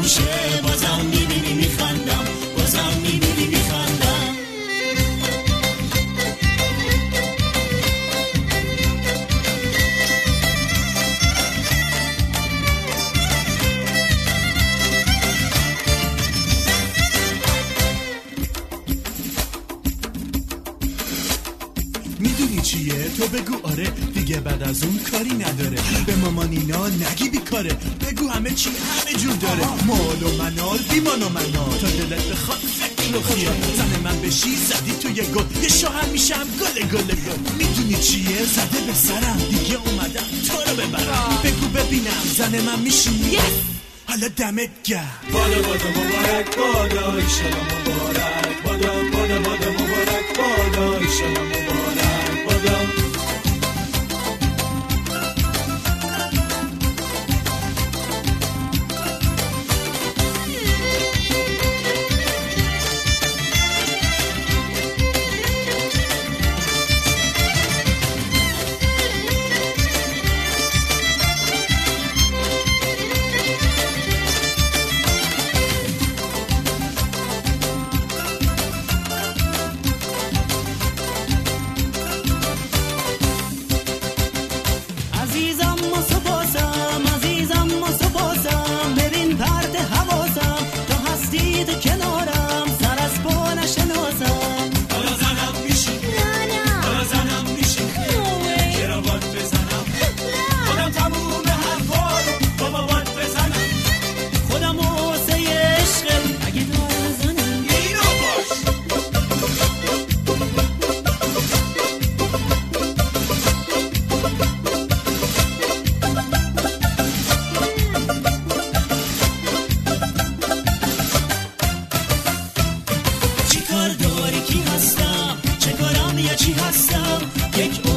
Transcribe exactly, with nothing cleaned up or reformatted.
گوشه بازم میبینی میخندم بازم میبینی میخندم میدونی چیه؟ تو بگو آره دیگه بعد از اون کاری نداره به مامانینا نگی بیکاره بگو همه چی همه جور داره مال و منال بیمان و منال تا دلت بخواد فکر و خیال زن من بشی زدی تو یه گل یه شوهر میشم گل گل گل میدونی چیه؟ زده به سرم دیگه اومدم تو رو ببرم بگو ببینم زن من میشی حالا دمت گرم بادا بادا مبارک بادا ایشالا مبارک بادا بادا بادا مبارک بادا ایشالا مبارک بادا چی هستم یک